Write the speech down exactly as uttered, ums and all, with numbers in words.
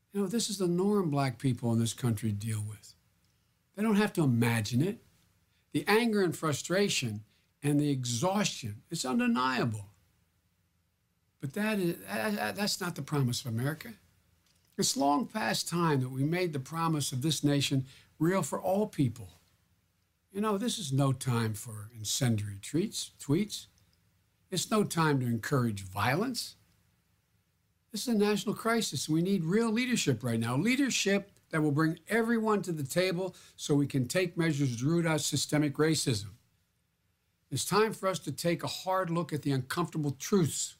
You know, this is the norm black people in this country deal with. They don't have to imagine it. The anger and frustration and the exhaustion, it's undeniable. But that is, that, that's not the promise of America. It's long past time that we made the promise of this nation real for all people. You know, this is no time for incendiary tweets. tweets. It's no time to encourage violence. This is a national crisis. We need real leadership right now. Leadership that will bring everyone to the table so we can take measures to root out systemic racism. It's time for us to take a hard look at the uncomfortable truths